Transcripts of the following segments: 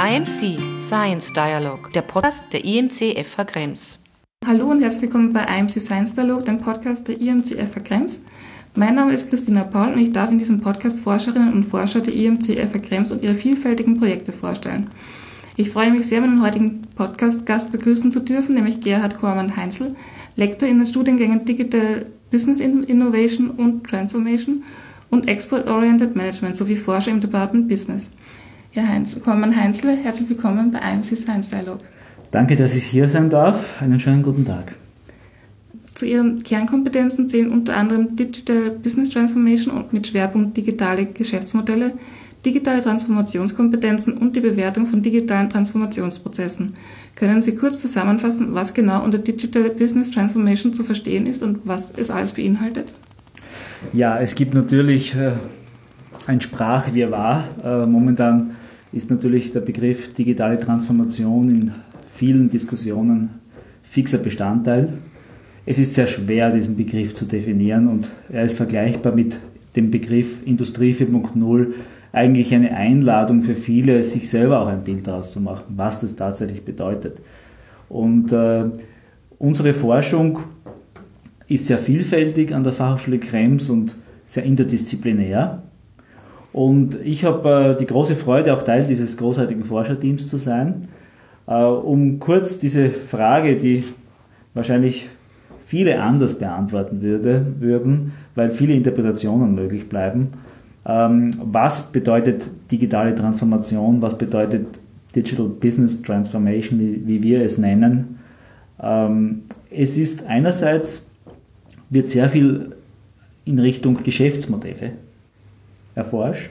IMC Science Dialogue, der Podcast der IMC FH Krems. Hallo und herzlich willkommen bei IMC Science Dialogue, dem Podcast der IMC FH Krems. Mein Name ist Christina Paul und ich darf in diesem Podcast Forscherinnen und Forscher der IMC FH Krems und ihre vielfältigen Projekte vorstellen. Ich freue mich sehr, meinen heutigen Podcast-Gast begrüßen zu dürfen, nämlich Gerhard Kormann-Heinzl, Lektor in den Studiengängen Digital Business Innovation und Transformation und Export-Oriented Management sowie Forscher im Department Business. Herr Kormann-Heinzl, herzlich willkommen bei IMC Science Dialogue. Danke, dass ich hier sein darf. Einen schönen guten Tag. Zu Ihren Kernkompetenzen zählen unter anderem Digital Business Transformation und mit Schwerpunkt digitale Geschäftsmodelle, digitale Transformationskompetenzen und die Bewertung von digitalen Transformationsprozessen. Können Sie kurz zusammenfassen, was genau unter Digital Business Transformation zu verstehen ist und was es alles beinhaltet? Ja, es gibt natürlich ein Sprachwirrwarr. Momentan ist natürlich der Begriff digitale Transformation in vielen Diskussionen fixer Bestandteil. Es ist sehr schwer, diesen Begriff zu definieren und er ist vergleichbar mit dem Begriff Industrie 4.0 eigentlich eine Einladung für viele, sich selber auch ein Bild daraus zu machen, was das tatsächlich bedeutet. Und unsere Forschung ist sehr vielfältig an der Fachhochschule Krems und sehr interdisziplinär. Und ich habe die große Freude, auch Teil dieses großartigen Forscherteams zu sein. Um kurz diese Frage, die wahrscheinlich viele anders beantworten würden, weil viele Interpretationen möglich bleiben. Was bedeutet digitale Transformation? Was bedeutet Digital Business Transformation, wie wir es nennen? Es ist einerseits, wird sehr viel in Richtung Geschäftsmodelle erforscht.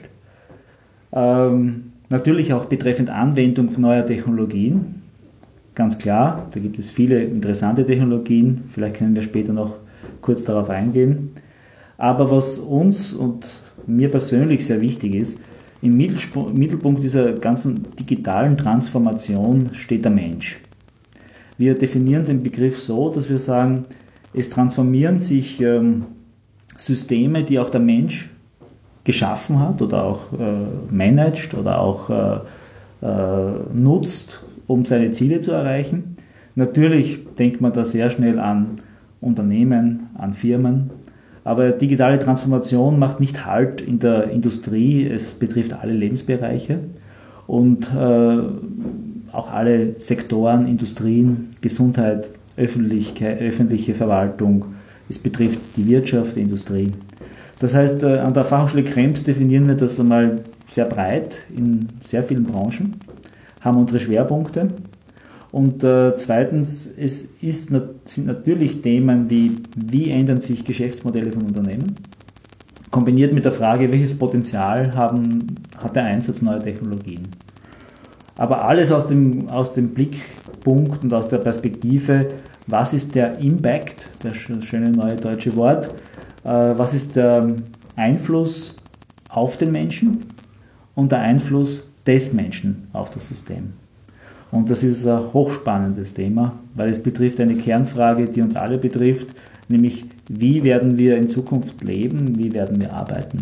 Natürlich auch betreffend Anwendung von neuer Technologien. Ganz klar, da gibt es viele interessante Technologien. Vielleicht können wir später noch kurz darauf eingehen. Aber was uns und mir persönlich sehr wichtig ist, im Mittelpunkt dieser ganzen digitalen Transformation steht der Mensch. Wir definieren den Begriff so, dass wir sagen, es transformieren sich Systeme, die auch der Mensch geschaffen hat oder auch managt oder auch nutzt, um seine Ziele zu erreichen. Natürlich denkt man da sehr schnell an Unternehmen, an Firmen, aber digitale Transformation macht nicht Halt in der Industrie, es betrifft alle Lebensbereiche und auch alle Sektoren, Industrien, Gesundheit, öffentliche Verwaltung, es betrifft die Wirtschaft, die Industrie. Das heißt, an der Fachhochschule Krems definieren wir das einmal sehr breit in sehr vielen Branchen, haben unsere Schwerpunkte und zweitens, es sind natürlich Themen wie ändern sich Geschäftsmodelle von Unternehmen, kombiniert mit der Frage, welches Potenzial hat der Einsatz neuer Technologien. Aber alles aus dem Blickpunkt und aus der Perspektive, was ist der Impact, das schöne neue deutsche Wort, was ist der Einfluss auf den Menschen und der Einfluss des Menschen auf das System. Und das ist ein hochspannendes Thema, weil es betrifft eine Kernfrage, die uns alle betrifft, nämlich wie werden wir in Zukunft leben, wie werden wir arbeiten.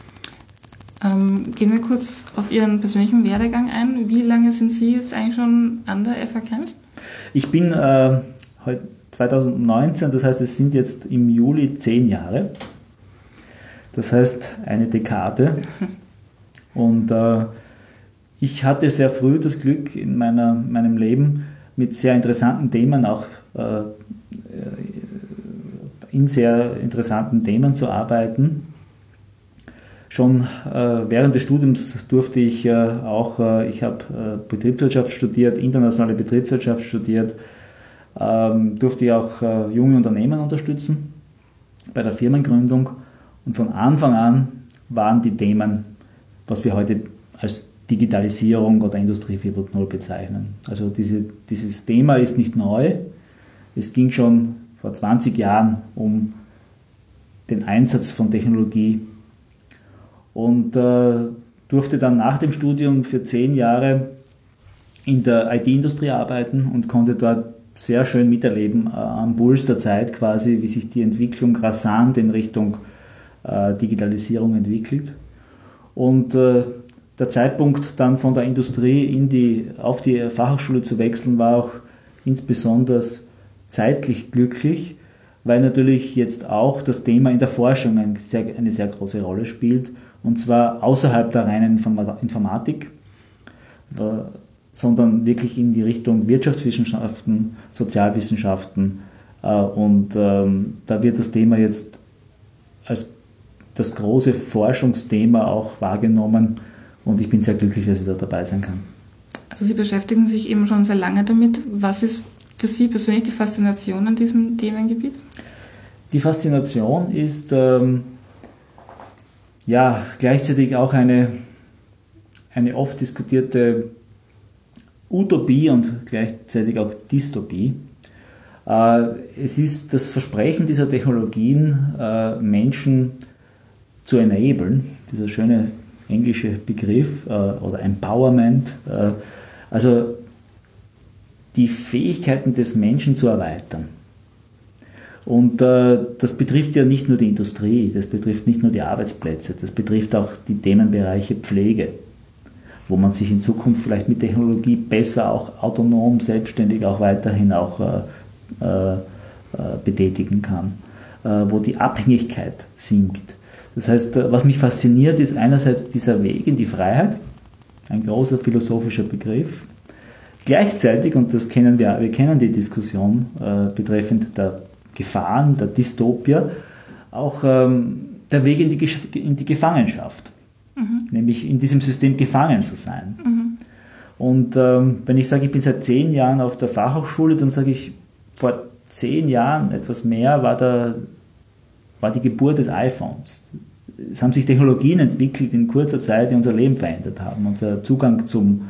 Gehen wir kurz auf Ihren persönlichen Werdegang ein. Wie lange sind Sie jetzt eigentlich schon an der FH Krems? Ich bin heute 2019, das heißt, es sind jetzt im Juli 10 Jahre. Das heißt, eine Dekade. Und ich hatte sehr früh das Glück in meinem Leben mit sehr interessanten Themen auch in sehr interessanten Themen zu arbeiten. Schon während des Studiums durfte ich ich habe Betriebswirtschaft studiert, internationale Betriebswirtschaft studiert, durfte ich auch junge Unternehmen unterstützen bei der Firmengründung und von Anfang an waren die Themen, was wir heute als Digitalisierung oder Industrie 4.0 bezeichnen. Also dieses Thema ist nicht neu, es ging schon vor 20 Jahren um den Einsatz von Technologie und durfte dann nach dem Studium für 10 Jahre in der IT-Industrie arbeiten und konnte dort sehr schön miterleben, am Puls der Zeit quasi, wie sich die Entwicklung rasant in Richtung Digitalisierung entwickelt. Und der Zeitpunkt dann von der Industrie auf die Fachhochschule zu wechseln, war auch insbesondere zeitlich glücklich, weil natürlich jetzt auch das Thema in der Forschung eine sehr große Rolle spielt, und zwar außerhalb der reinen Informatik, sondern wirklich in die Richtung Wirtschaftswissenschaften, Sozialwissenschaften, und da wird das Thema jetzt als das große Forschungsthema auch wahrgenommen, und ich bin sehr glücklich, dass ich da dabei sein kann. Also Sie beschäftigen sich eben schon sehr lange damit. Was ist für Sie persönlich die Faszination an diesem Themengebiet? Die Faszination ist gleichzeitig auch eine oft diskutierte Utopie und gleichzeitig auch Dystopie. Es ist das Versprechen dieser Technologien, Menschen zu enablen, dieser schöne englische Begriff, oder Empowerment, also die Fähigkeiten des Menschen zu erweitern. Und das betrifft ja nicht nur die Industrie, das betrifft nicht nur die Arbeitsplätze, das betrifft auch die Themenbereiche Pflege, wo man sich in Zukunft vielleicht mit Technologie besser auch autonom, selbstständig auch weiterhin auch betätigen kann, wo die Abhängigkeit sinkt. Das heißt, was mich fasziniert, ist einerseits dieser Weg in die Freiheit, ein großer philosophischer Begriff. Gleichzeitig, und das kennen wir kennen die Diskussion betreffend der Gefahren, der Dystopia, auch der Weg in die Gefangenschaft, nämlich in diesem System gefangen zu sein. Und wenn ich sage, ich bin seit 10 Jahren auf der Fachhochschule, dann sage ich, vor 10 Jahren, etwas mehr, war die Geburt des iPhones. Es haben sich Technologien entwickelt in kurzer Zeit, die unser Leben verändert haben. Unser Zugang zum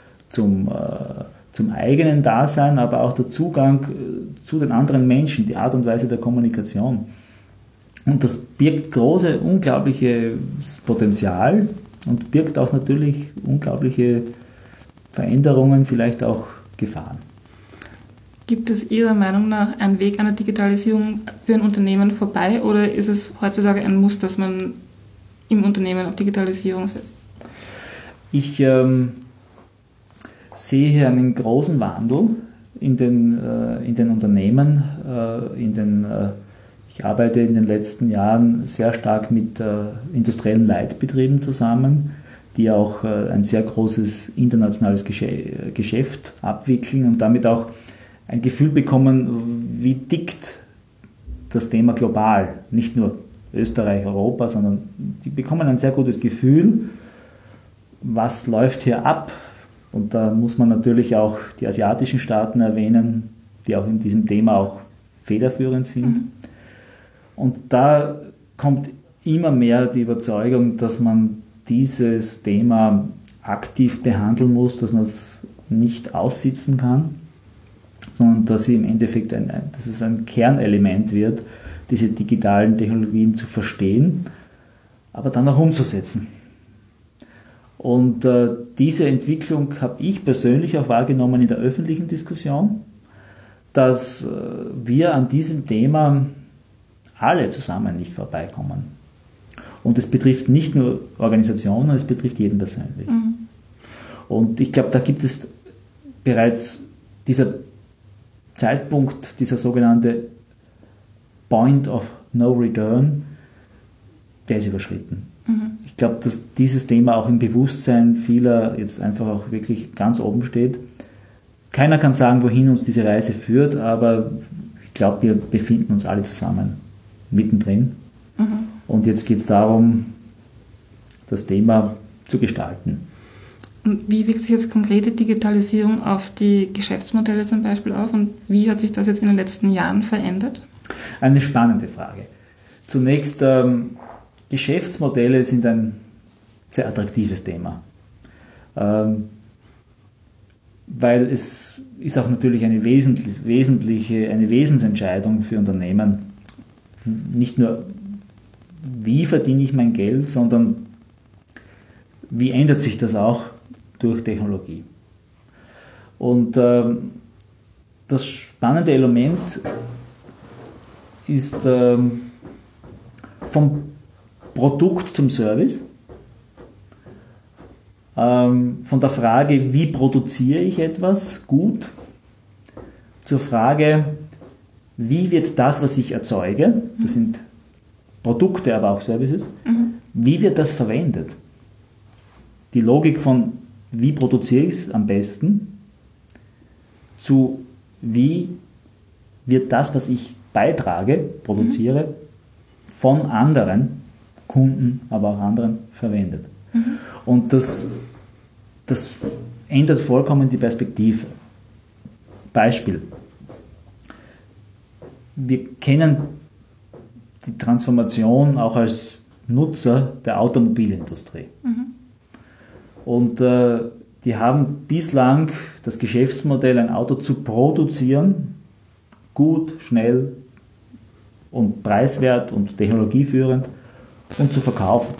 eigenen Dasein, aber auch der Zugang zu den anderen Menschen, die Art und Weise der Kommunikation. Und das birgt unglaubliches Potenzial und birgt auch natürlich unglaubliche Veränderungen, vielleicht auch Gefahren. Gibt es Ihrer Meinung nach einen Weg einer Digitalisierung für ein Unternehmen vorbei, oder ist es heutzutage ein Muss, dass man im Unternehmen auf Digitalisierung setzt? Ich sehe hier einen großen Wandel in den Unternehmen. Ich arbeite in den letzten Jahren sehr stark mit industriellen Leitbetrieben zusammen, die auch ein sehr großes internationales Geschäft abwickeln und damit auch ein Gefühl bekommen, wie tickt das Thema global, nicht nur Österreich, Europa, sondern die bekommen ein sehr gutes Gefühl, was läuft hier ab. Und da muss man natürlich auch die asiatischen Staaten erwähnen, die auch in diesem Thema auch federführend sind. Und da kommt immer mehr die Überzeugung, dass man dieses Thema aktiv behandeln muss, dass man es nicht aussitzen kann, sondern dass sie im Endeffekt dass es ein Kernelement wird, diese digitalen Technologien zu verstehen, aber dann auch umzusetzen. Und diese Entwicklung habe ich persönlich auch wahrgenommen in der öffentlichen Diskussion, dass wir an diesem Thema alle zusammen nicht vorbeikommen. Und es betrifft nicht nur Organisationen, es betrifft jeden persönlich. Und ich glaube, da gibt es bereits dieser Zeitpunkt, dieser sogenannte Point of No Return, der ist überschritten. Ich glaube, dass dieses Thema auch im Bewusstsein vieler jetzt einfach auch wirklich ganz oben steht. Keiner kann sagen, wohin uns diese Reise führt, aber ich glaube, wir befinden uns alle zusammen mittendrin. Und jetzt geht es darum, das Thema zu gestalten. Und wie wirkt sich jetzt konkrete Digitalisierung auf die Geschäftsmodelle zum Beispiel auf und wie hat sich das jetzt in den letzten Jahren verändert? Eine spannende Frage. Zunächst, Geschäftsmodelle sind ein sehr attraktives Thema, weil es ist auch natürlich eine Wesensentscheidung für Unternehmen. Nicht nur, wie verdiene ich mein Geld, sondern wie ändert sich das auch durch Technologie. Und das spannende Element ist vom Produkt zum Service. von der Frage, wie produziere ich etwas gut, zur Frage, wie wird das, was ich erzeuge, das sind Produkte, aber auch Services, wie wird das verwendet? Die Logik von, wie produziere ich es am besten, zu wie wird das, was ich beitrage, produziere, von anderen Kunden, aber auch anderen verwendet. Und das ändert vollkommen die Perspektive. Beispiel. Wir kennen die Transformation auch als Nutzer der Automobilindustrie. Und die haben bislang das Geschäftsmodell, ein Auto zu produzieren, gut, schnell und preiswert und technologieführend und zu verkaufen.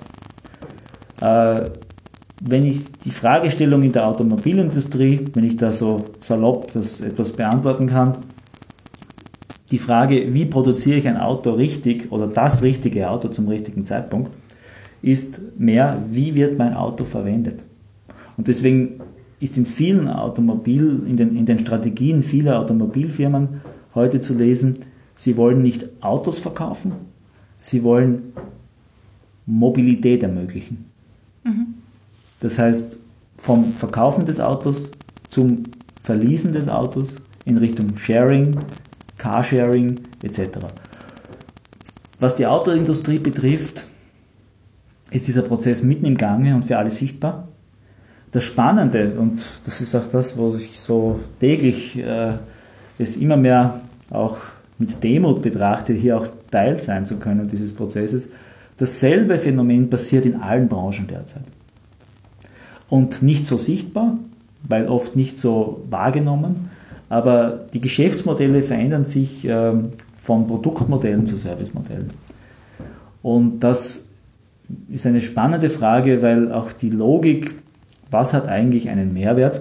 Wenn ich die Fragestellung in der Automobilindustrie, wenn ich da so salopp das etwas beantworten kann, die Frage, wie produziere ich ein Auto richtig oder das richtige Auto zum richtigen Zeitpunkt, ist mehr, wie wird mein Auto verwendet. Und deswegen ist in den Strategien vieler Automobilfirmen heute zu lesen, sie wollen nicht Autos verkaufen, sie wollen Mobilität ermöglichen. Das heißt, vom Verkaufen des Autos zum Verleasen des Autos in Richtung Sharing, Carsharing etc. Was die Autoindustrie betrifft, ist dieser Prozess mitten im Gange und für alle sichtbar. Das Spannende, und das ist auch das, wo ich so täglich es immer mehr auch mit Demut betrachte, hier auch Teil sein zu können dieses Prozesses, dasselbe Phänomen passiert in allen Branchen derzeit. Und nicht so sichtbar, weil oft nicht so wahrgenommen, aber die Geschäftsmodelle verändern sich von Produktmodellen zu Servicemodellen. Und das ist eine spannende Frage, weil auch die Logik, was hat eigentlich einen Mehrwert,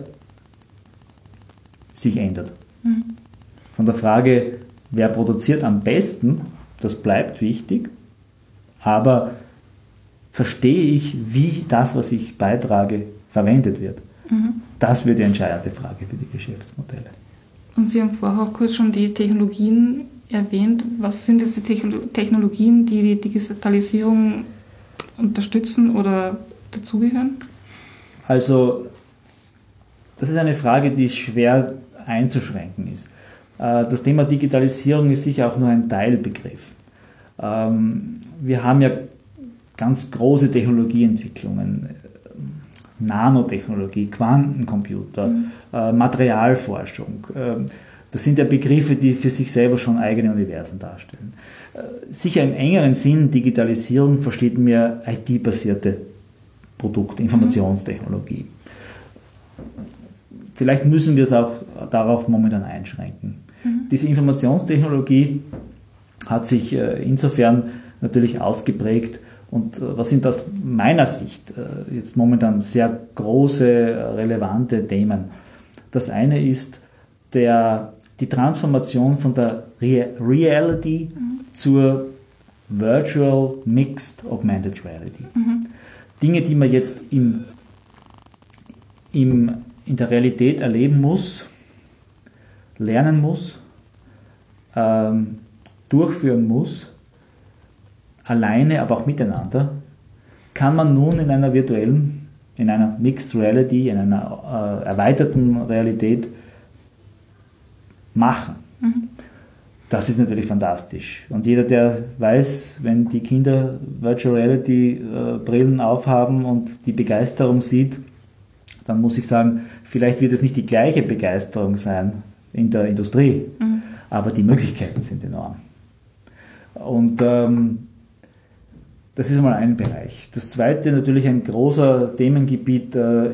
sich ändert. Von der Frage, wer produziert am besten, das bleibt wichtig, aber verstehe ich, wie das, was ich beitrage, verwendet wird? Das wird die entscheidende Frage für die Geschäftsmodelle. Und Sie haben vorher auch kurz schon die Technologien erwähnt. Was sind jetzt die Technologien, die die Digitalisierung unterstützen oder dazugehören? Also, das ist eine Frage, die schwer einzuschränken ist. Das Thema Digitalisierung ist sicher auch nur ein Teilbegriff. Wir haben ja ganz große Technologieentwicklungen, Nanotechnologie, Quantencomputer, Materialforschung. Das sind ja Begriffe, die für sich selber schon eigene Universen darstellen. Sicher im engeren Sinn Digitalisierung versteht mir IT-basierte Produkte, Informationstechnologie. Vielleicht müssen wir es auch darauf momentan einschränken. Diese Informationstechnologie hat sich insofern natürlich ausgeprägt und was sind aus meiner Sicht jetzt momentan sehr große, relevante Themen. Das eine ist die Transformation von der Reality zur Virtual Mixed Augmented Reality. Dinge, die man jetzt in der Realität erleben muss, lernen muss, durchführen muss, alleine, aber auch miteinander, kann man nun in einer virtuellen, in einer Mixed Reality, in einer erweiterten Realität machen. Das ist natürlich fantastisch. Und jeder, der weiß, wenn die Kinder Virtual Reality Brillen aufhaben und die Begeisterung sieht, dann muss ich sagen, vielleicht wird es nicht die gleiche Begeisterung sein in der Industrie, aber die Möglichkeiten sind enorm. Und das ist einmal ein Bereich. Das zweite, natürlich ein großer Themengebiet,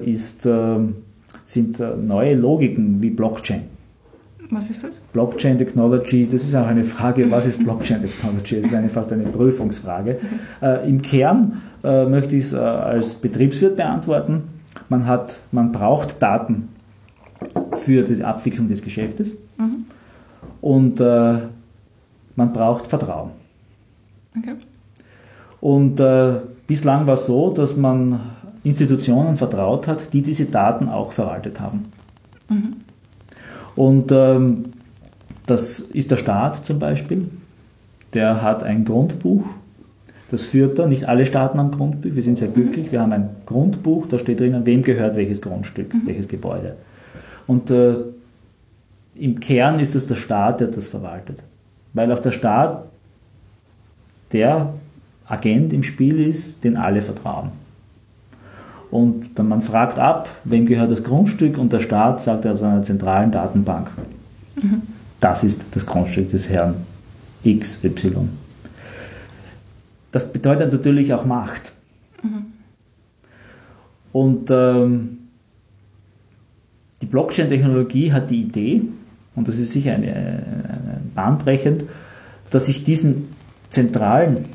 sind neue Logiken wie Blockchain. Was ist das? Blockchain Technology, das ist auch eine Frage, was ist Blockchain Technology? Das ist fast eine Prüfungsfrage. Im Kern möchte ich es als Betriebswirt beantworten. Man braucht Daten für die Abwicklung des Geschäftes und man braucht Vertrauen. Okay. Und bislang war es so, dass man Institutionen vertraut hat, die diese Daten auch verwaltet haben. Und das ist der Staat zum Beispiel. Der hat ein Grundbuch, das führt er. Nicht alle Staaten haben Grundbuch, wir sind sehr glücklich. Wir haben ein Grundbuch, da steht drinnen, wem gehört welches Grundstück, welches Gebäude. Und im Kern ist es der Staat, der das verwaltet. Weil auch der Staat der Agent im Spiel ist, den alle vertrauen. Und dann man fragt ab, wem gehört das Grundstück, und der Staat sagt aus einer zentralen Datenbank, das ist das Grundstück des Herrn XY. Das bedeutet natürlich auch Macht. Und die Blockchain-Technologie hat die Idee, und das ist sicher bahnbrechend, dass ich diesen zentralen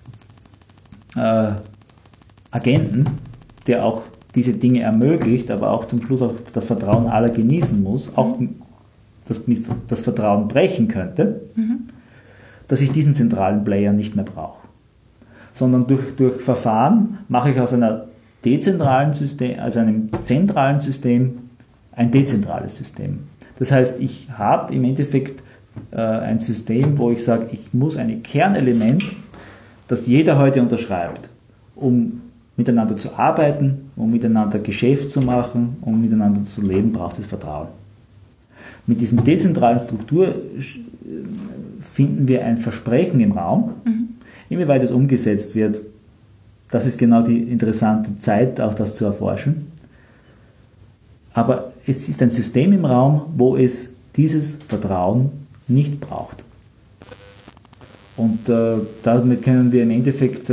Agenten, der auch diese Dinge ermöglicht, aber auch zum Schluss auch das Vertrauen aller genießen muss, auch das Vertrauen brechen könnte, dass ich diesen zentralen Player nicht mehr brauche. Sondern durch Verfahren mache ich aus einer dezentralen System, also einem zentralen System, ein dezentrales System. Das heißt, ich habe im Endeffekt ein System, wo ich sage, ich muss ein Kernelement, das jeder heute unterschreibt, um miteinander zu arbeiten, um miteinander Geschäft zu machen, um miteinander zu leben, braucht es Vertrauen. Mit diesen dezentralen Struktur finden wir ein Versprechen im Raum. Inwieweit es umgesetzt wird, das ist genau die interessante Zeit, auch das zu erforschen. Aber es ist ein System im Raum, wo es dieses Vertrauen nicht braucht. Und damit können wir im Endeffekt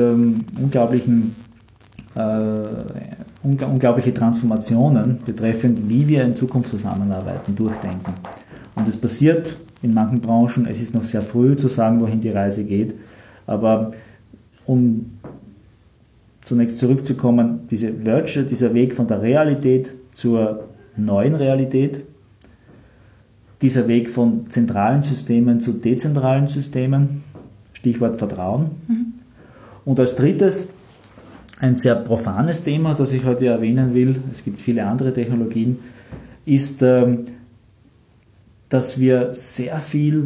unglaubliche Transformationen betreffend, wie wir in Zukunft zusammenarbeiten, durchdenken. Und es passiert in manchen Branchen, es ist noch sehr früh zu sagen, wohin die Reise geht, aber um zunächst zurückzukommen, dieser Weg von der Realität zur neuen Realität, dieser Weg von zentralen Systemen zu dezentralen Systemen, Stichwort Vertrauen. Und als drittes ein sehr profanes Thema, das ich heute erwähnen will, es gibt viele andere Technologien, ist, dass wir sehr viel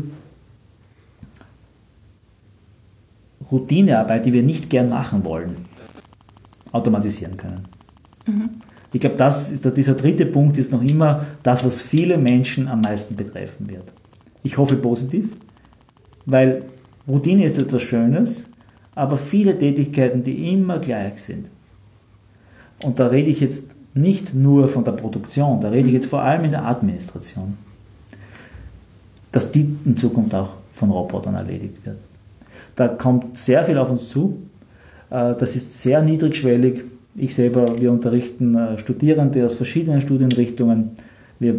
Routinearbeit, die wir nicht gern machen wollen, automatisieren können. Ich glaube, dieser dritte Punkt ist noch immer das, was viele Menschen am meisten betreffen wird. Ich hoffe positiv, weil Routine ist etwas Schönes, aber viele Tätigkeiten, die immer gleich sind. Und da rede ich jetzt nicht nur von der Produktion, da rede ich jetzt vor allem in der Administration, dass die in Zukunft auch von Robotern erledigt wird. Da kommt sehr viel auf uns zu. Das ist sehr niedrigschwellig. Ich selber, wir unterrichten Studierende aus verschiedenen Studienrichtungen. Wir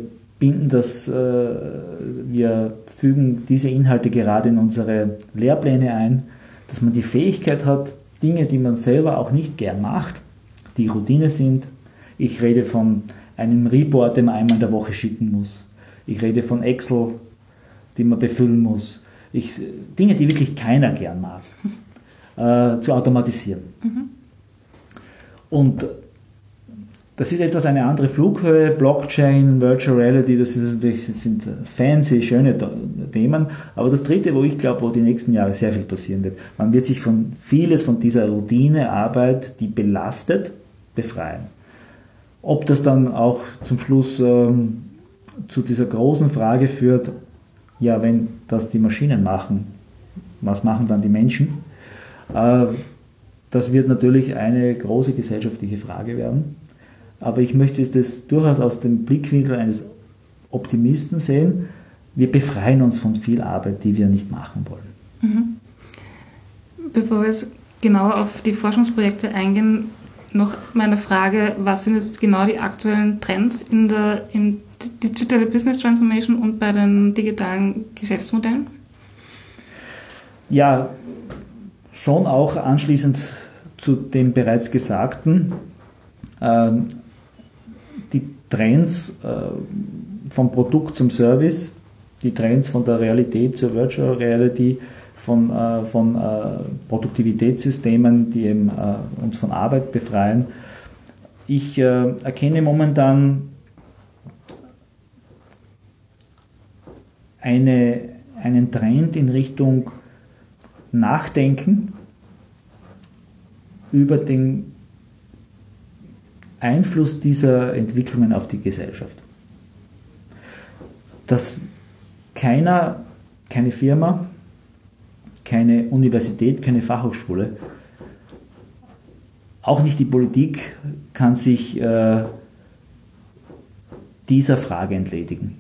wir fügen diese Inhalte gerade in unsere Lehrpläne ein, dass man die Fähigkeit hat, Dinge, die man selber auch nicht gern macht, die Routine sind. Ich rede von einem Report, den man einmal in der Woche schicken muss. Ich rede von Excel, die man befüllen muss. Dinge, die wirklich keiner gern mag, zu automatisieren. Und das ist etwas eine andere Flughöhe, Blockchain, Virtual Reality, das sind fancy, schöne Themen. Aber das dritte, wo ich glaube, wo die nächsten Jahre sehr viel passieren wird, man wird sich von vieles von dieser Routinearbeit, die belastet, befreien. Ob das dann auch zum Schluss zu dieser großen Frage führt, ja, wenn das die Maschinen machen, was machen dann die Menschen? Das wird natürlich eine große gesellschaftliche Frage werden. Aber ich möchte das durchaus aus dem Blickwinkel eines Optimisten sehen. Wir befreien uns von viel Arbeit, die wir nicht machen wollen. Bevor wir jetzt genauer auf die Forschungsprojekte eingehen, noch meine Frage, was sind jetzt genau die aktuellen Trends in Digital Business Transformation und bei den digitalen Geschäftsmodellen? Ja, schon auch anschließend zu dem bereits Gesagten, die Trends vom Produkt zum Service, die Trends von der Realität zur Virtual Reality, von Produktivitätssystemen, die eben uns von Arbeit befreien, ich erkenne momentan einen Trend in Richtung Nachdenken über den Einfluss dieser Entwicklungen auf die Gesellschaft. Dass keine Firma, keine Universität, keine Fachhochschule, auch nicht die Politik kann sich dieser Frage entledigen.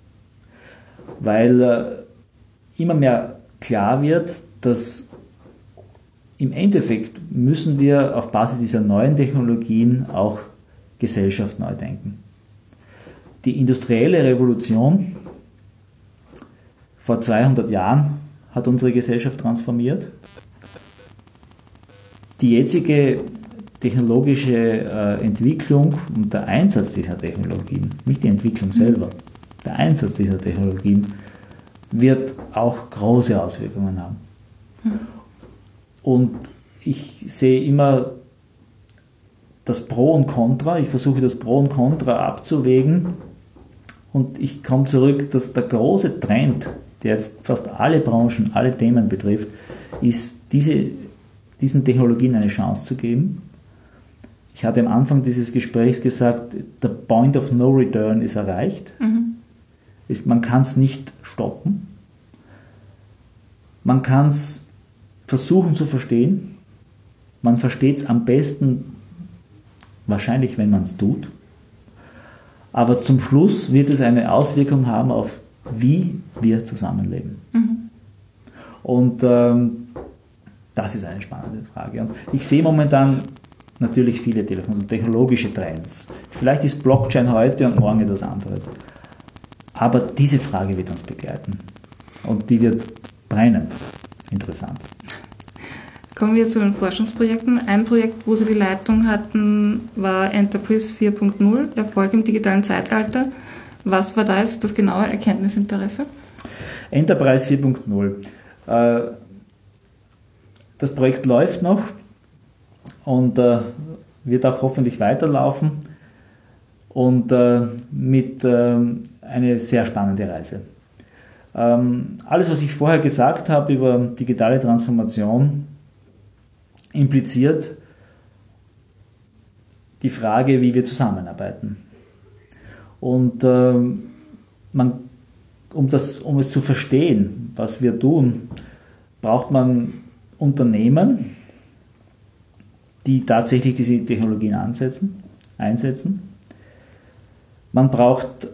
Weil immer mehr klar wird, dass im Endeffekt müssen wir auf Basis dieser neuen Technologien auch Gesellschaft neu denken. Die industrielle Revolution vor 200 Jahren hat unsere Gesellschaft transformiert. Die jetzige technologische Entwicklung und der Einsatz dieser Technologien, nicht die Entwicklung selber, der Einsatz dieser Technologien wird auch große Auswirkungen haben. Und ich sehe immer das Pro und Contra, ich versuche das Pro und Contra abzuwägen und ich komme zurück, dass der große Trend, der jetzt fast alle Branchen, alle Themen betrifft, ist, diesen Technologien eine Chance zu geben. Ich hatte am Anfang dieses Gesprächs gesagt, der Point of No Return ist erreicht. Man kann es nicht stoppen. Man kann es versuchen zu verstehen. Man versteht es am besten wahrscheinlich, wenn man es tut. Aber zum Schluss wird es eine Auswirkung haben auf, wie wir zusammenleben. Und das ist eine spannende Frage. Und ich sehe momentan natürlich viele technologische Trends. Vielleicht ist Blockchain heute und morgen etwas anderes. Aber diese Frage wird uns begleiten. Und die wird brennend interessant. Kommen wir zu den Forschungsprojekten. Ein Projekt, wo Sie die Leitung hatten, war Enterprise 4.0, Erfolg im digitalen Zeitalter. Was war da jetzt das genaue Erkenntnisinteresse? Enterprise 4.0. Das Projekt läuft noch und wird auch hoffentlich weiterlaufen und mit eine sehr spannende Reise. Alles, was ich vorher gesagt habe über digitale Transformation, impliziert die Frage, wie wir zusammenarbeiten. Und um es zu verstehen, was wir tun, braucht man Unternehmen, die tatsächlich diese Technologien einsetzen. Man braucht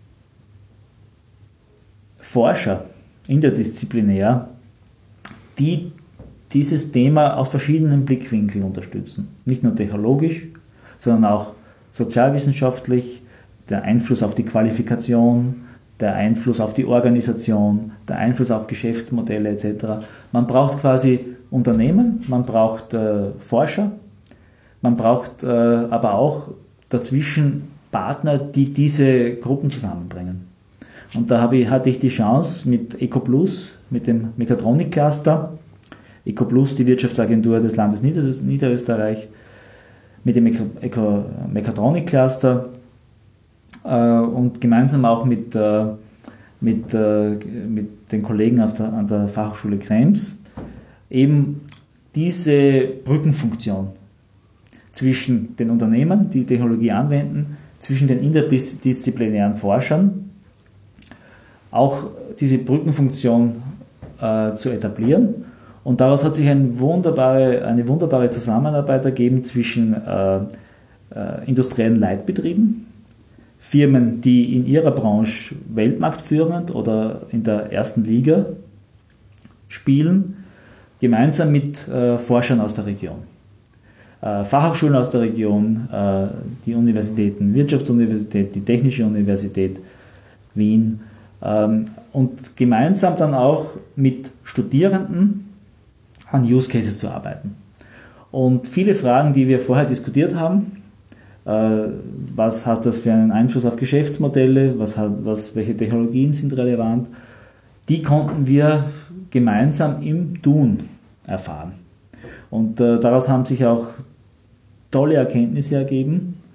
Forscher, interdisziplinär, die dieses Thema aus verschiedenen Blickwinkeln unterstützen. Nicht nur technologisch, sondern auch sozialwissenschaftlich, der Einfluss auf die Qualifikation, der Einfluss auf die Organisation, der Einfluss auf Geschäftsmodelle etc. Man braucht quasi Unternehmen, man braucht Forscher, man braucht aber auch dazwischen Partner, die diese Gruppen zusammenbringen. Und da hatte ich die Chance mit EcoPlus, mit dem Mechatronic Cluster, EcoPlus, die Wirtschaftsagentur des Landes Niederösterreich, mit dem Mechatronic Cluster und gemeinsam auch mit den Kollegen an der Fachhochschule Krems eben diese Brückenfunktion zwischen den Unternehmen, die Technologie anwenden, zwischen den interdisziplinären Forschern, auch diese Brückenfunktion zu etablieren. Und daraus hat sich eine wunderbare Zusammenarbeit ergeben zwischen industriellen Leitbetrieben, Firmen, die in ihrer Branche weltmarktführend oder in der ersten Liga spielen, gemeinsam mit Forschern aus der Region. Fachhochschulen aus der Region, die Universitäten, Wirtschaftsuniversität, die Technische Universität Wien und gemeinsam dann auch mit Studierenden an Use Cases zu arbeiten. Und viele Fragen, die wir vorher diskutiert haben, was hat das für einen Einfluss auf Geschäftsmodelle, welche Technologien sind relevant, die konnten wir gemeinsam im Tun erfahren. Und daraus haben sich auch tolle Erkenntnisse ergeben,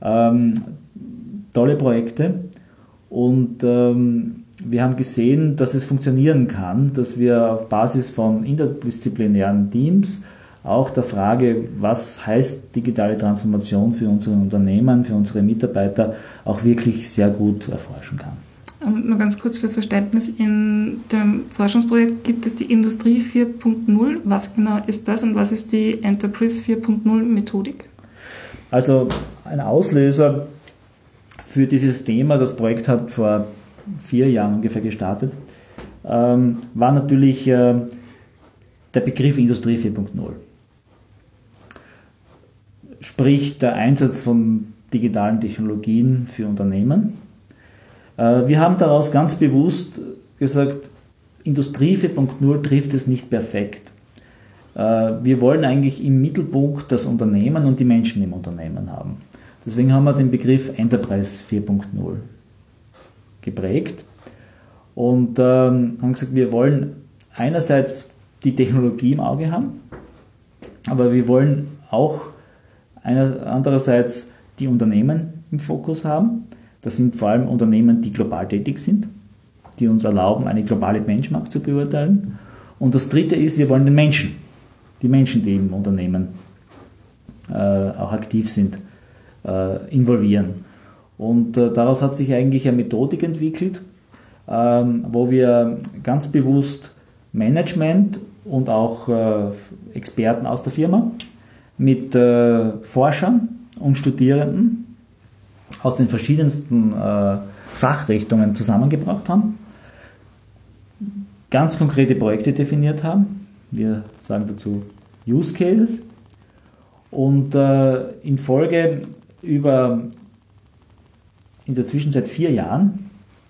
Tolle Projekte und wir haben gesehen, dass es funktionieren kann, dass wir auf Basis von interdisziplinären Teams auch der Frage, was heißt digitale Transformation für unsere Unternehmen, für unsere Mitarbeiter, auch wirklich sehr gut erforschen kann. Und nur ganz kurz für Verständnis, in dem Forschungsprojekt gibt es die Industrie 4.0. Was genau ist das und was ist die Enterprise 4.0 Methodik? Also ein Auslöser für dieses Thema, das Projekt hat vor 4 Jahren ungefähr gestartet, war natürlich der Begriff Industrie 4.0. Sprich der Einsatz von digitalen Technologien für Unternehmen. Wir haben daraus ganz bewusst gesagt, Industrie 4.0 trifft es nicht perfekt. Wir wollen eigentlich im Mittelpunkt das Unternehmen und die Menschen im Unternehmen haben. Deswegen haben wir den Begriff Enterprise 4.0 geprägt und haben gesagt, wir wollen einerseits die Technologie im Auge haben, aber wir wollen auch andererseits die Unternehmen im Fokus haben. Das sind vor allem Unternehmen, die global tätig sind, die uns erlauben, eine globale Benchmark zu beurteilen. Und das Dritte ist, wir wollen den Menschen, die Menschen, die im Unternehmen auch aktiv sind, involvieren. Und daraus hat sich eigentlich eine Methodik entwickelt, wo wir ganz bewusst Management und auch Experten aus der Firma mit Forschern und Studierenden aus den verschiedensten Fachrichtungen zusammengebracht haben, ganz konkrete Projekte definiert haben. Wir sagen dazu Use Cases und in Folge in der Zwischenzeit 4 Jahren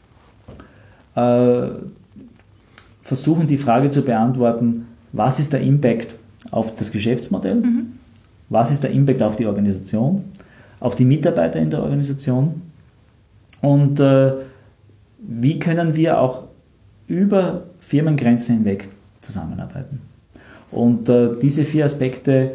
versuchen die Frage zu beantworten, was ist der Impact auf das Geschäftsmodell, was ist der Impact auf die Organisation, auf die Mitarbeiter in der Organisation und wie können wir auch über Firmengrenzen hinweg zusammenarbeiten. Und diese 4 Aspekte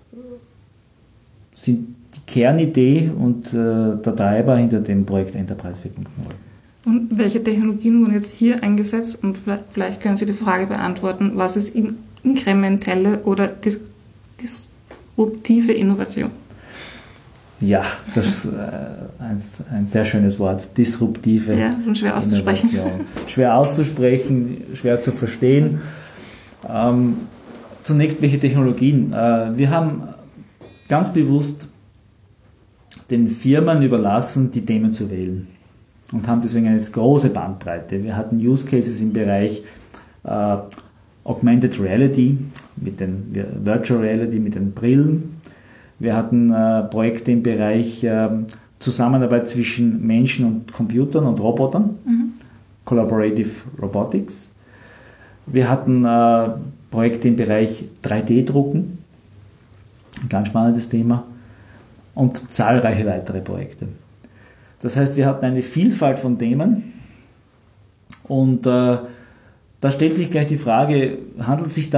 sind die Kernidee und der Treiber hinter dem Projekt Enterprise 4.0. Und welche Technologien wurden jetzt hier eingesetzt? Und vielleicht können Sie die Frage beantworten, was ist inkrementelle oder disruptive Innovation? Ja, das ist ein sehr schönes Wort, disruptive Innovation. Schwer auszusprechen. Schwer auszusprechen, schwer zu verstehen. Zunächst, welche Technologien? Wir haben ganz bewusst den Firmen überlassen, die Themen zu wählen und haben deswegen eine große Bandbreite. Wir hatten Use Cases im Bereich Augmented Reality, Virtual Reality mit den Brillen. Wir hatten Projekte im Bereich Zusammenarbeit zwischen Menschen und Computern und Robotern, Collaborative Robotics. Wir hatten Projekte im Bereich 3D-Drucken, ein ganz spannendes Thema, und zahlreiche weitere Projekte. Das heißt, wir hatten eine Vielfalt von Themen und da stellt sich gleich die Frage, handelt es sich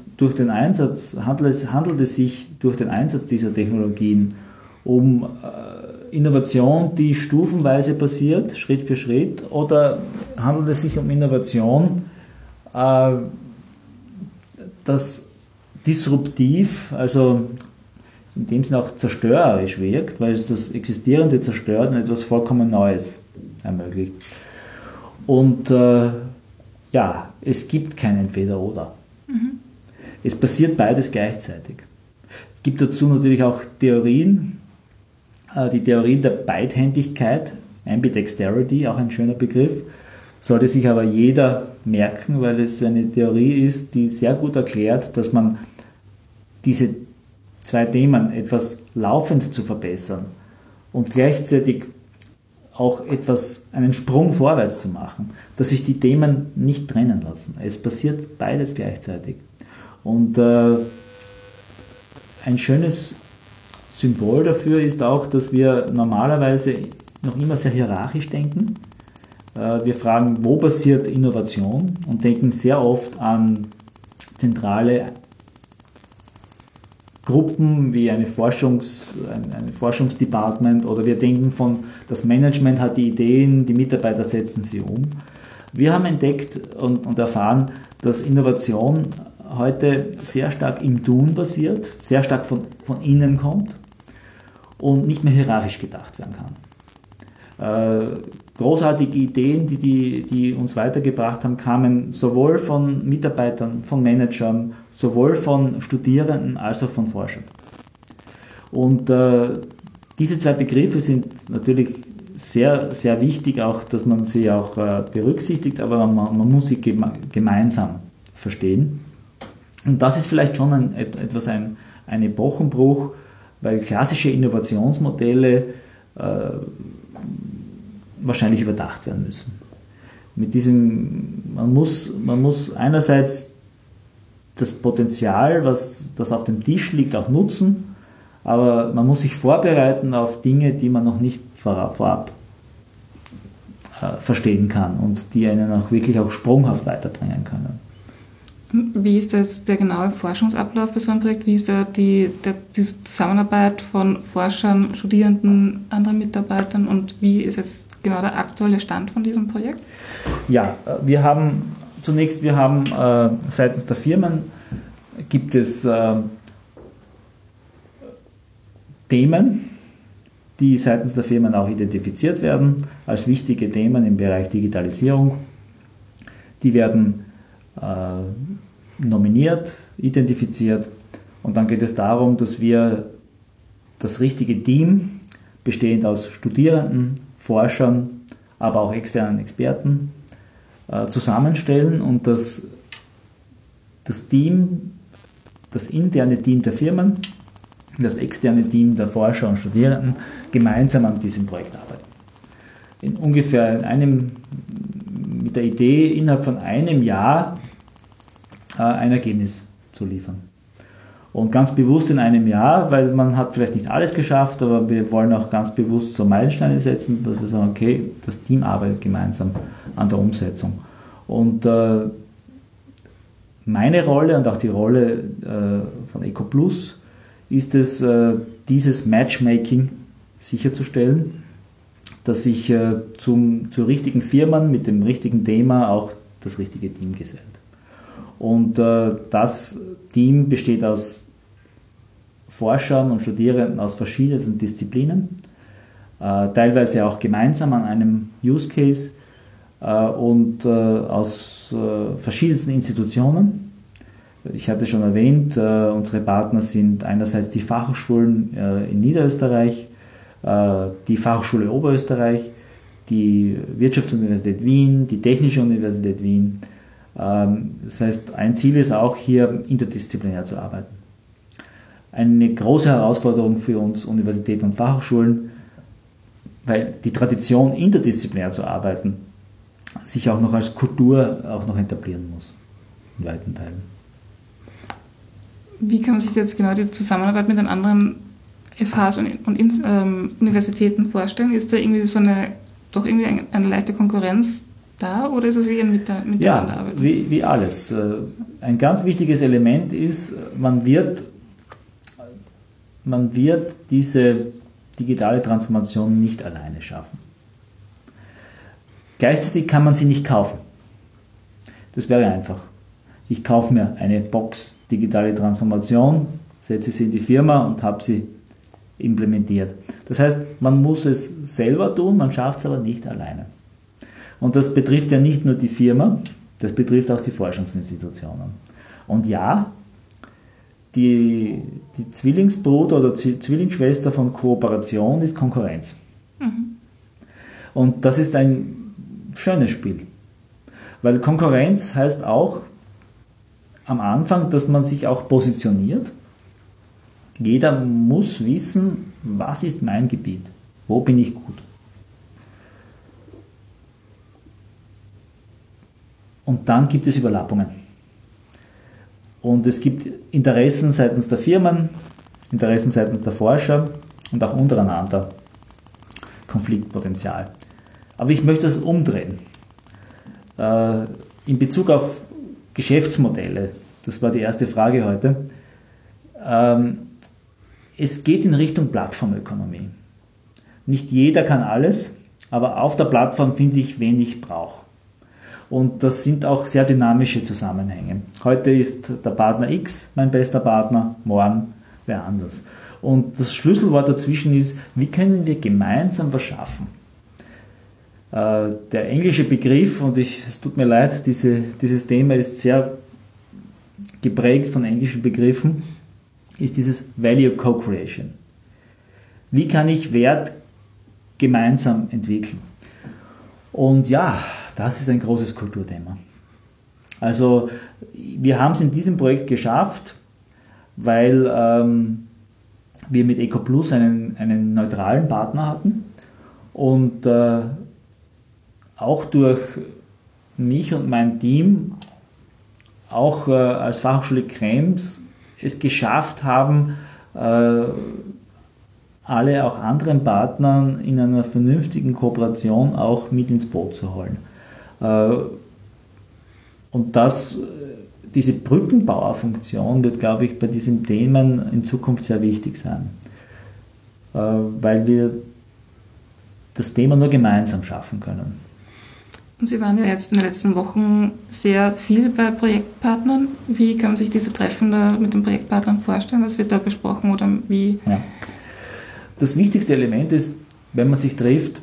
durch den Einsatz dieser Technologien um Innovation, die stufenweise passiert, Schritt für Schritt, oder handelt es sich um Innovation, das disruptiv, also in dem Sinne auch zerstörerisch wirkt, weil es das Existierende zerstört und etwas vollkommen Neues ermöglicht. Und es gibt kein Entweder-Oder. Es passiert beides gleichzeitig. Es gibt dazu natürlich auch Theorien, die Theorien der Beidhändigkeit, Ambidexterity, auch ein schöner Begriff, sollte sich aber jeder merken, weil es eine Theorie ist, die sehr gut erklärt, dass man diese 2 Themen etwas laufend zu verbessern und gleichzeitig auch einen Sprung vorwärts zu machen, dass sich die Themen nicht trennen lassen. Es passiert beides gleichzeitig. Und ein schönes Symbol dafür ist auch, dass wir normalerweise noch immer sehr hierarchisch denken. Wir fragen, wo passiert Innovation, und denken sehr oft an zentrale Gruppen wie ein Forschungsdepartment oder wir denken das Management hat die Ideen, die Mitarbeiter setzen sie um. Wir haben entdeckt und erfahren, dass Innovation heute sehr stark im Tun basiert, sehr stark von innen kommt und nicht mehr hierarchisch gedacht werden kann. Großartige Ideen, die uns weitergebracht haben, kamen sowohl von Mitarbeitern, von Managern, sowohl von Studierenden als auch von Forschern. Und diese zwei Begriffe sind natürlich sehr, sehr wichtig, auch, dass man sie auch berücksichtigt, aber man muss sie gemeinsam verstehen. Und das ist vielleicht schon ein Epochenbruch, weil klassische Innovationsmodelle wahrscheinlich überdacht werden müssen. Man muss einerseits das Potenzial, das auf dem Tisch liegt, auch nutzen, aber man muss sich vorbereiten auf Dinge, die man noch nicht vorab verstehen kann und die einen auch wirklich auch sprunghaft weiterbringen können. Wie ist das der genaue Forschungsablauf bei so einem Projekt? Wie ist da die Zusammenarbeit von Forschern, Studierenden, anderen Mitarbeitern und wie ist jetzt genau der aktuelle Stand von diesem Projekt? Ja, wir haben seitens der Firmen gibt es Themen, die seitens der Firmen auch identifiziert werden als wichtige Themen im Bereich Digitalisierung. Die werden nominiert, identifiziert und dann geht es darum, dass wir das richtige Team, bestehend aus Studierenden, Forschern, aber auch externen Experten, zusammenstellen und das interne Team der Firmen, das externe Team der Forscher und Studierenden gemeinsam an diesem Projekt arbeiten. Mit der Idee, innerhalb von einem Jahr ein Ergebnis zu liefern. Und ganz bewusst in einem Jahr, weil man hat vielleicht nicht alles geschafft, aber wir wollen auch ganz bewusst so Meilensteine setzen, dass wir sagen, okay, das Team arbeitet gemeinsam an der Umsetzung. Und meine Rolle und auch die Rolle von EcoPlus ist es, dieses Matchmaking sicherzustellen, dass sich zu richtigen Firmen mit dem richtigen Thema auch das richtige Team gesellt. Und das Team besteht aus Forschern und Studierenden aus verschiedenen Disziplinen, teilweise auch gemeinsam an einem Use Case und aus verschiedensten Institutionen. Ich hatte schon erwähnt, unsere Partner sind einerseits die Fachhochschulen in Niederösterreich, die Fachhochschule Oberösterreich, die Wirtschaftsuniversität Wien, die Technische Universität Wien. Das heißt, ein Ziel ist auch, hier interdisziplinär zu arbeiten. Eine große Herausforderung für uns Universitäten und Fachhochschulen, weil die Tradition, interdisziplinär zu arbeiten, sich auch noch als Kultur auch noch etablieren muss, in weiten Teilen. Wie kann man sich jetzt genau die Zusammenarbeit mit den anderen FHs und Universitäten vorstellen? Ist da irgendwie eine leichte Konkurrenz da oder ist es wie ein Miteinanderarbeit? Ja, wie alles. Ein ganz wichtiges Element ist, man wird diese digitale Transformation nicht alleine schaffen. Gleichzeitig kann man sie nicht kaufen. Das wäre einfach. Ich kaufe mir eine Box digitale Transformation, setze sie in die Firma und habe sie implementiert. Das heißt, man muss es selber tun, man schafft es aber nicht alleine. Und das betrifft ja nicht nur die Firma, das betrifft auch die Forschungsinstitutionen. Und ja, die Zwillingsbruder oder Zwillingsschwester von Kooperation ist Konkurrenz. Mhm. Und das ist ein schönes Spiel. Weil Konkurrenz heißt auch am Anfang, dass man sich auch positioniert. Jeder muss wissen, was ist mein Gebiet, wo bin ich gut. Und dann gibt es Überlappungen. Und es gibt Interessen seitens der Firmen, Interessen seitens der Forscher und auch untereinander Konfliktpotenzial. Aber ich möchte das umdrehen. In Bezug auf Geschäftsmodelle, das war die erste Frage heute, es geht in Richtung Plattformökonomie. Nicht jeder kann alles, aber auf der Plattform finde ich wenig Brauch. Und das sind auch sehr dynamische Zusammenhänge. Heute ist der Partner X mein bester Partner, morgen wer anders. Und das Schlüsselwort dazwischen ist, wie können wir gemeinsam was schaffen? Der englische Begriff, und es tut mir leid, dieses Thema ist sehr geprägt von englischen Begriffen, ist dieses Value Co-Creation. Wie kann ich Wert gemeinsam entwickeln? Und ja, das ist ein großes Kulturthema. Also wir haben es in diesem Projekt geschafft, weil wir mit EcoPlus einen neutralen Partner hatten und auch durch mich und mein Team, auch als Fachhochschule Krems, es geschafft haben, alle auch anderen Partnern in einer vernünftigen Kooperation auch mit ins Boot zu holen. Und diese Brückenbauerfunktion wird, glaube ich, bei diesen Themen in Zukunft sehr wichtig sein, weil wir das Thema nur gemeinsam schaffen können. Und Sie waren ja jetzt in den letzten Wochen sehr viel bei Projektpartnern. Wie kann man sich diese Treffen da mit den Projektpartnern vorstellen? Was wird da besprochen oder wie? Ja. Das wichtigste Element ist, wenn man sich trifft,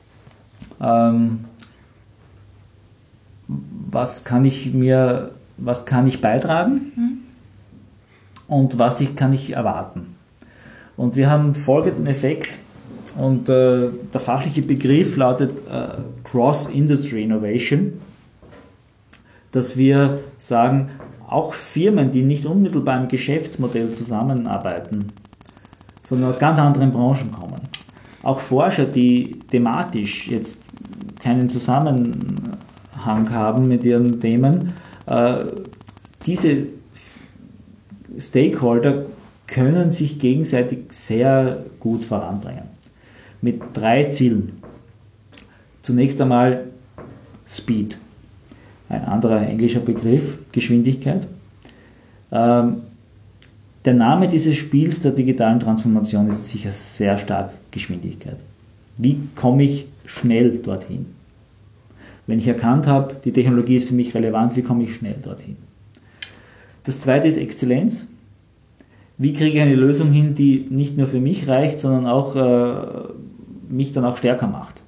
was kann ich beitragen und kann ich erwarten. Und wir haben folgenden Effekt, und der fachliche Begriff lautet Cross-Industry Innovation, dass wir sagen, auch Firmen, die nicht unmittelbar im Geschäftsmodell zusammenarbeiten, sondern aus ganz anderen Branchen kommen, auch Forscher, die thematisch jetzt keinen Zusammenhang haben mit ihren Themen, diese Stakeholder können sich gegenseitig sehr gut voranbringen. Mit 3 Zielen. Zunächst einmal Speed, ein anderer englischer Begriff, Geschwindigkeit. Der Name dieses Spiels der digitalen Transformation ist sicher sehr stark Geschwindigkeit. Wie komme ich schnell dorthin? Wenn ich erkannt habe, die Technologie ist für mich relevant, wie komme ich schnell dorthin? Das zweite ist Exzellenz. Wie kriege ich eine Lösung hin, die nicht nur für mich reicht, sondern auch mich dann auch stärker macht?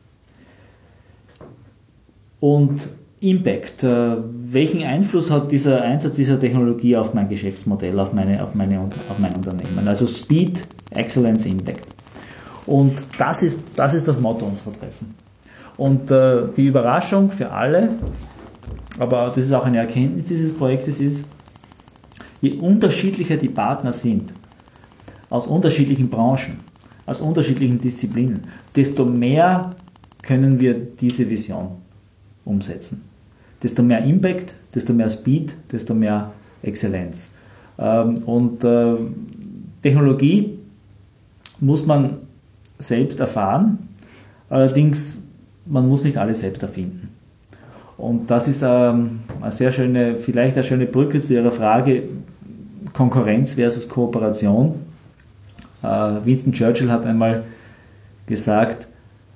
Und Impact. Welchen Einfluss hat dieser Einsatz dieser Technologie auf mein Geschäftsmodell, auf mein Unternehmen? Also Speed, Excellence, Impact. Und das ist das Motto unserer Treffen. Und die Überraschung für alle, aber das ist auch eine Erkenntnis dieses Projektes, ist, je unterschiedlicher die Partner sind, aus unterschiedlichen Branchen, aus unterschiedlichen Disziplinen, desto mehr können wir diese Vision umsetzen. Desto mehr Impact, desto mehr Speed, desto mehr Exzellenz. Und Technologie muss man selbst erfahren, allerdings man muss nicht alles selbst erfinden. Und das ist vielleicht eine schöne Brücke zu Ihrer Frage, Konkurrenz versus Kooperation. Winston Churchill hat einmal gesagt,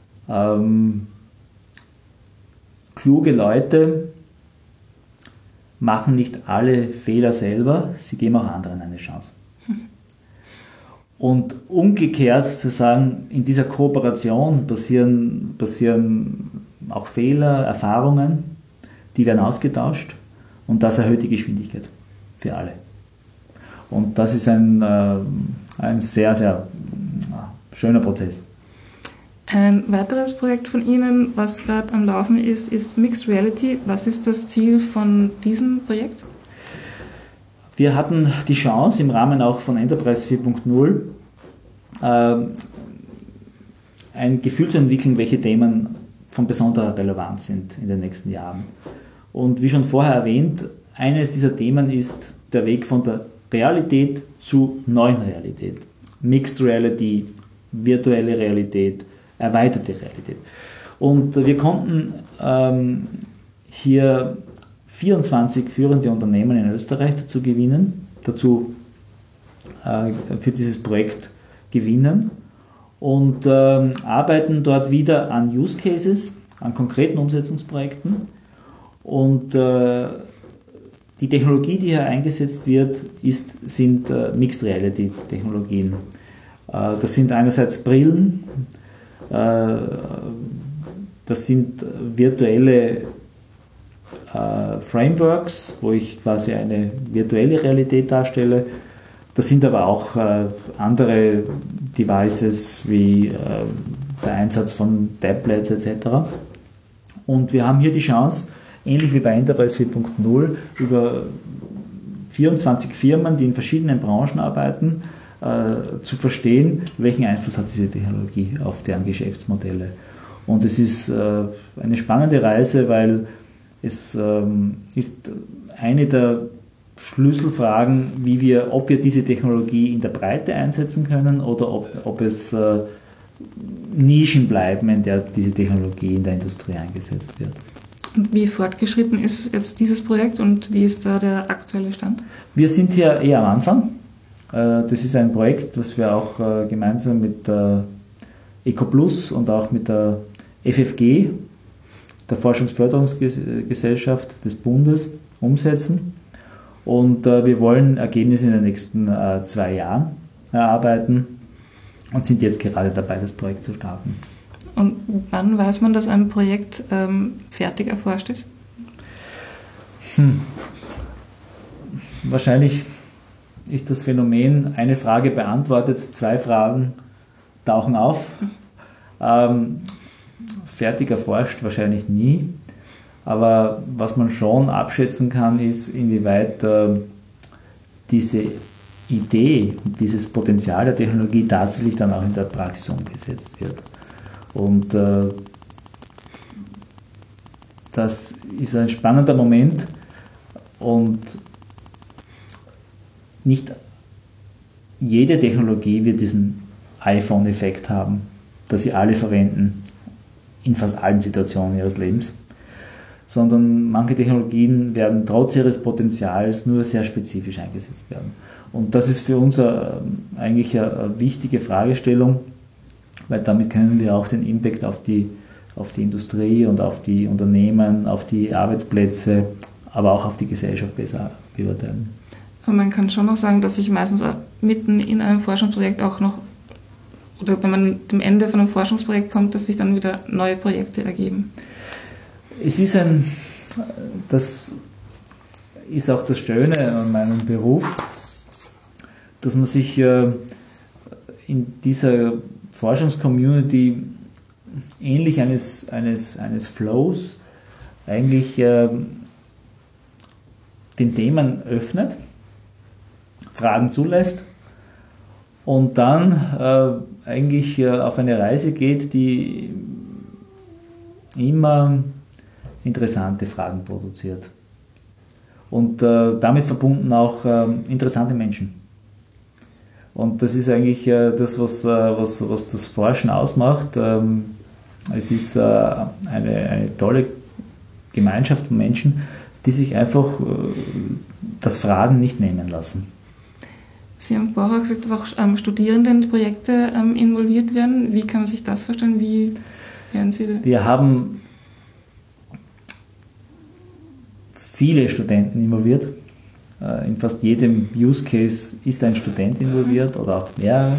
kluge Leute machen nicht alle Fehler selber, sie geben auch anderen eine Chance. Und umgekehrt zu sagen, in dieser Kooperation passieren auch Fehler, Erfahrungen, die werden ausgetauscht und das erhöht die Geschwindigkeit für alle. Und das ist ein sehr, sehr schöner Prozess. Ein weiteres Projekt von Ihnen, was gerade am Laufen ist Mixed Reality. Was ist das Ziel von diesem Projekt? Wir hatten die Chance im Rahmen auch von Enterprise 4.0 ein Gefühl zu entwickeln, welche Themen von besonderer Relevanz sind in den nächsten Jahren. Und wie schon vorher erwähnt, eines dieser Themen ist der Weg von der Realität zu neuen Realität. Mixed Reality, virtuelle Realität, erweiterte Realität. Und wir konnten hier 24 führende Unternehmen in Österreich dazu gewinnen, dazu für dieses Projekt gewinnen und arbeiten dort wieder an Use Cases, an konkreten Umsetzungsprojekten. Und die Technologie, die hier eingesetzt wird, sind Mixed Reality Technologien. Das sind einerseits Brillen, das sind virtuelle Frameworks, wo ich quasi eine virtuelle Realität darstelle. Das sind aber auch andere Devices wie der Einsatz von Tablets etc. Und wir haben hier die Chance, ähnlich wie bei Enterprise 4.0, über 24 Firmen, die in verschiedenen Branchen arbeiten, zu verstehen, welchen Einfluss hat diese Technologie auf deren Geschäftsmodelle. Und es ist eine spannende Reise, weil es ist eine der Schlüsselfragen, ob wir diese Technologie in der Breite einsetzen können oder ob es Nischen bleiben, in der diese Technologie in der Industrie eingesetzt wird. Und wie fortgeschritten ist jetzt dieses Projekt und wie ist da der aktuelle Stand? Wir sind hier eher am Anfang. Das ist ein Projekt, das wir auch gemeinsam mit der EcoPlus und auch mit der FFG, der Forschungsförderungsgesellschaft des Bundes, umsetzen. Und wir wollen Ergebnisse in den nächsten 2 Jahren erarbeiten und sind jetzt gerade dabei, das Projekt zu starten. Und wann weiß man, dass ein Projekt fertig erforscht ist? Wahrscheinlich ist das Phänomen, eine Frage beantwortet, 2 Fragen tauchen auf. Fertig erforscht wahrscheinlich nie. Aber was man schon abschätzen kann, ist, inwieweit diese Idee und dieses Potenzial der Technologie tatsächlich dann auch in der Praxis umgesetzt wird. Und das ist ein spannender Moment und nicht jede Technologie wird diesen iPhone-Effekt haben, dass sie alle verwenden in fast allen Situationen ihres Lebens, sondern manche Technologien werden trotz ihres Potenzials nur sehr spezifisch eingesetzt werden. Und das ist für uns eigentlich eine wichtige Fragestellung, weil damit können wir auch den Impact auf die Industrie und auf die Unternehmen, auf die Arbeitsplätze, aber auch auf die Gesellschaft besser beurteilen. Aber man kann schon noch sagen, dass sich meistens mitten in einem Forschungsprojekt auch noch, oder wenn man dem Ende von einem Forschungsprojekt kommt, dass sich dann wieder neue Projekte ergeben. Das ist auch das Schöne an meinem Beruf, dass man sich in dieser Forschungscommunity ähnlich eines Flows eigentlich den Themen öffnet, Fragen zulässt und dann eigentlich auf eine Reise geht, die immer interessante Fragen produziert. Und damit verbunden auch interessante Menschen. Und das ist eigentlich das, was das Forschen ausmacht. Es ist eine tolle Gemeinschaft von Menschen, die sich einfach das Fragen nicht nehmen lassen. Sie haben vorher gesagt, dass auch Studierende in die Projekte involviert werden. Wie kann man sich das vorstellen? Wie werden Sie da? Wir haben viele Studenten involviert. In fast jedem Use Case ist ein Student involviert oder auch mehrere.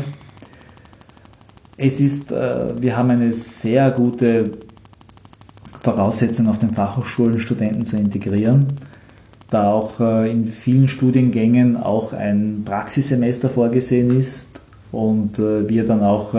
Wir haben eine sehr gute Voraussetzung auf den Fachhochschulen, Studenten zu integrieren, da auch in vielen Studiengängen auch ein Praxissemester vorgesehen ist und wir dann auch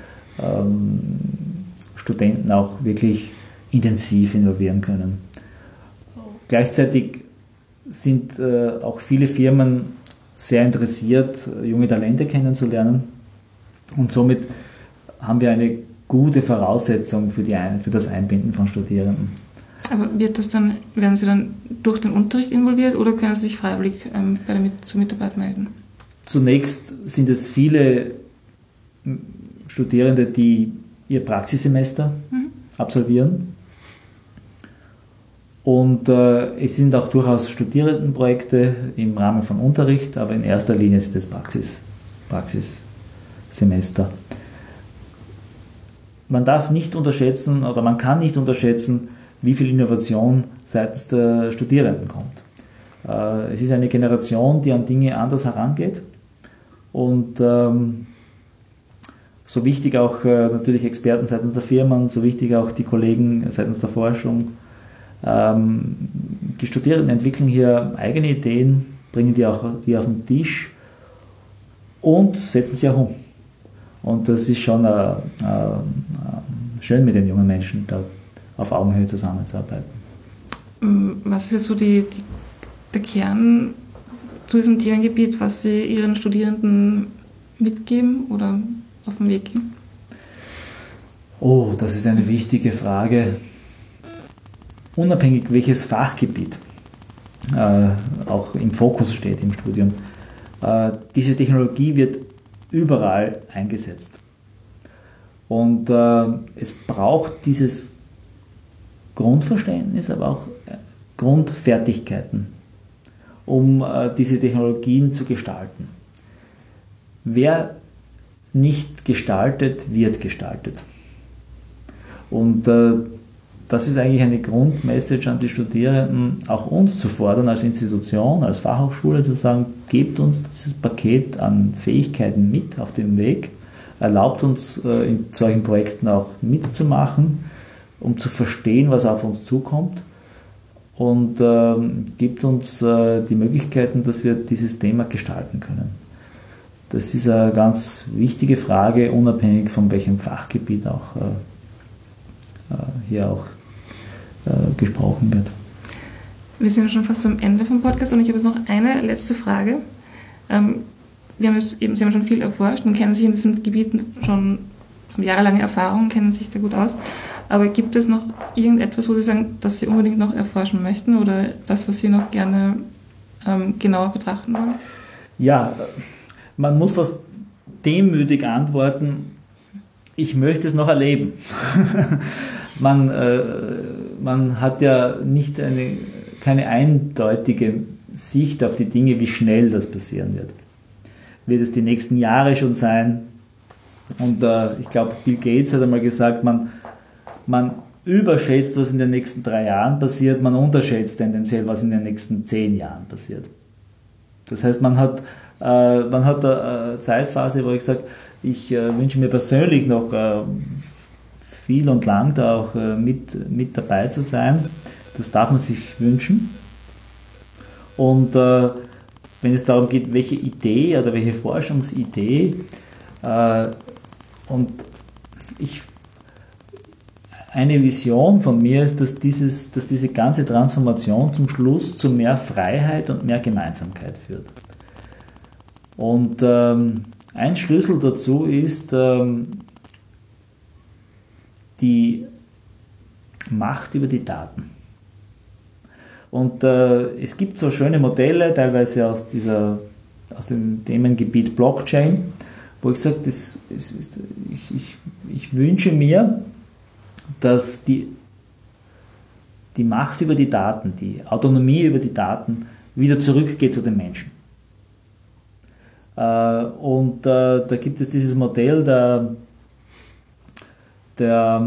Studenten auch wirklich intensiv involvieren können. Gleichzeitig sind auch viele Firmen sehr interessiert, junge Talente kennenzulernen und somit haben wir eine gute Voraussetzung für das Einbinden von Studierenden. Aber werden Sie dann durch den Unterricht involviert oder können Sie sich freiwillig zur Mitarbeit melden? Zunächst sind es viele Studierende, die ihr Praxissemester absolvieren. Und es sind auch durchaus Studierendenprojekte im Rahmen von Unterricht, aber in erster Linie sind es Praxissemester. Man darf nicht unterschätzen oder man kann nicht unterschätzen, wie viel Innovation seitens der Studierenden kommt. Es ist eine Generation, die an Dinge anders herangeht und so wichtig auch natürlich Experten seitens der Firmen, so wichtig auch die Kollegen seitens der Forschung. Die Studierenden entwickeln hier eigene Ideen, bringen die auf den Tisch und setzen sie auch um. Und das ist schon schön, mit den jungen Menschen da auf Augenhöhe zusammenzuarbeiten. Was ist jetzt so der Kern zu diesem Themengebiet, was Sie Ihren Studierenden mitgeben oder auf den Weg geben? Oh, das ist eine wichtige Frage. Unabhängig welches Fachgebiet auch im Fokus steht im Studium, diese Technologie wird überall eingesetzt. Und es braucht dieses Grundverständnis, aber auch Grundfertigkeiten, um diese Technologien zu gestalten. Wer nicht gestaltet, wird gestaltet. Und das ist eigentlich eine Grundmessage an die Studierenden, auch uns zu fordern als Institution, als Fachhochschule zu sagen, gebt uns dieses Paket an Fähigkeiten mit auf den Weg, erlaubt uns in solchen Projekten auch mitzumachen, um zu verstehen, was auf uns zukommt und gibt uns die Möglichkeiten, dass wir dieses Thema gestalten können. Das ist eine ganz wichtige Frage, unabhängig von welchem Fachgebiet auch hier auch gesprochen wird. Wir sind schon fast am Ende vom Podcast und ich habe jetzt noch eine letzte Frage. Sie haben schon viel erforscht und kennen sich in diesem Gebiet schon, haben jahrelange Erfahrung, kennen sich da gut aus. Aber gibt es noch irgendetwas, wo Sie sagen, dass Sie unbedingt noch erforschen möchten oder das, was Sie noch gerne genauer betrachten wollen? Ja, man muss fast demütig antworten, ich möchte es noch erleben. Man hat ja keine eindeutige Sicht auf die Dinge, wie schnell das passieren wird. Wird es die nächsten Jahre schon sein? Und ich glaube, Bill Gates hat einmal gesagt, man überschätzt, was in den nächsten 3 Jahren passiert, man unterschätzt tendenziell, was in den nächsten 10 Jahren passiert. Das heißt, man hat eine Zeitphase, wo ich sage, ich wünsche mir persönlich noch viel und lang da auch mit dabei zu sein. Das darf man sich wünschen. Und wenn es darum geht, welche Idee oder welche Forschungsidee und eine Vision von mir ist, dass diese ganze Transformation zum Schluss zu mehr Freiheit und mehr Gemeinsamkeit führt. Und ein Schlüssel dazu ist die Macht über die Daten. Und es gibt so schöne Modelle, teilweise aus dem Themengebiet Blockchain, wo ich sage, ich wünsche mir, dass die Macht über die Daten, die Autonomie über die Daten wieder zurückgeht zu den Menschen. Und da gibt es dieses Modell der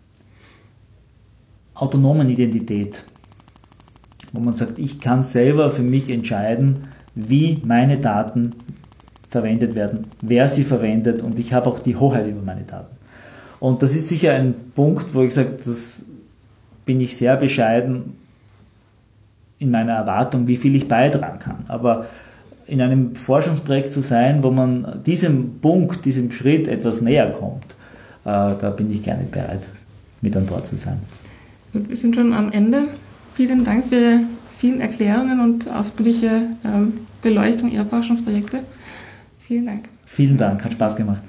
autonomen Identität, wo man sagt, ich kann selber für mich entscheiden, wie meine Daten verwendet werden, wer sie verwendet und ich habe auch die Hoheit über meine Daten. Und das ist sicher ein Punkt, wo ich sage, das bin ich sehr bescheiden in meiner Erwartung, wie viel ich beitragen kann. Aber in einem Forschungsprojekt zu sein, wo man diesem Punkt, diesem Schritt etwas näher kommt, da bin ich gerne bereit, mit an Bord zu sein. Gut, wir sind schon am Ende. Vielen Dank für vielen Erklärungen und ausführliche Beleuchtung Ihrer Forschungsprojekte. Vielen Dank. Vielen Dank, hat Spaß gemacht.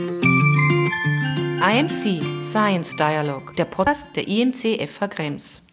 IMC Science Dialogue, der Podcast der IMC FH Krems.